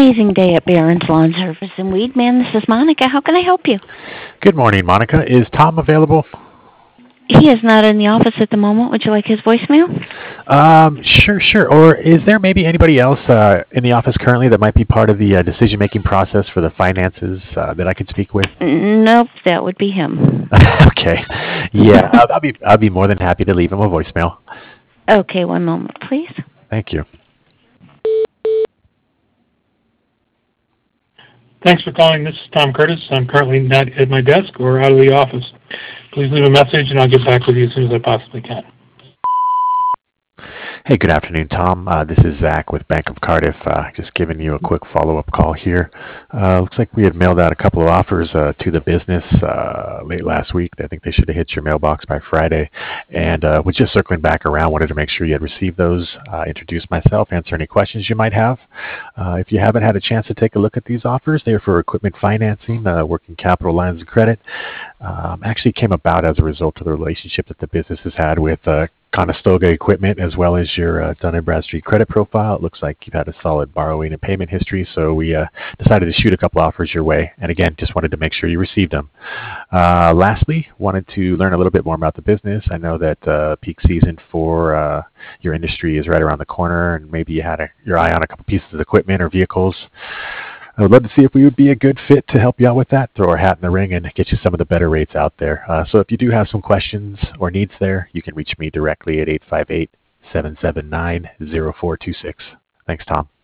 amazing day at Barron's Lawn Service in Weedman. This is Monica. How can I help you? Good morning, Monica. Is Tom available? He is not in the office at the moment. Would you like his voicemail? Sure. Or is there maybe anybody else in the office currently that might be part of the decision-making process for the finances that I could speak with? Nope, that would be him. Okay. Yeah, I'll be more than happy to leave him a voicemail. Okay, one moment, please. Thank you. Thanks for calling. This is Tom Curtis. I'm currently not at my desk or out of the office. Please leave a message and I'll get back with you as soon as I possibly can. Hey, good afternoon, Tom. This is Zach with Bank of Cardiff. Just giving you a quick follow-up call here. Looks like we had mailed out a couple of offers to the business late last week. I think they should have hit your mailbox by Friday. And we're just circling back around. Wanted to make sure you had received those, introduce myself, answer any questions you might have. If you haven't had a chance to take a look at these offers, they're for equipment financing, working capital lines of credit. Actually came about as a result of the relationship that the business has had with Conestoga Equipment, as well as your Dun & Bradstreet credit profile. It looks like you've had a solid borrowing and payment history, so we decided to shoot a couple offers your way. And again, just wanted to make sure you received them. Lastly, wanted to learn a little bit more about the business. I know that peak season for your industry is right around the corner, and maybe you had your eye on a couple pieces of equipment or vehicles. I would love to see if we would be a good fit to help you out with that, throw our hat in the ring, and get you some of the better rates out there. So if you do have some questions or needs there, you can reach me directly at 858-779-0426. Thanks, Tom.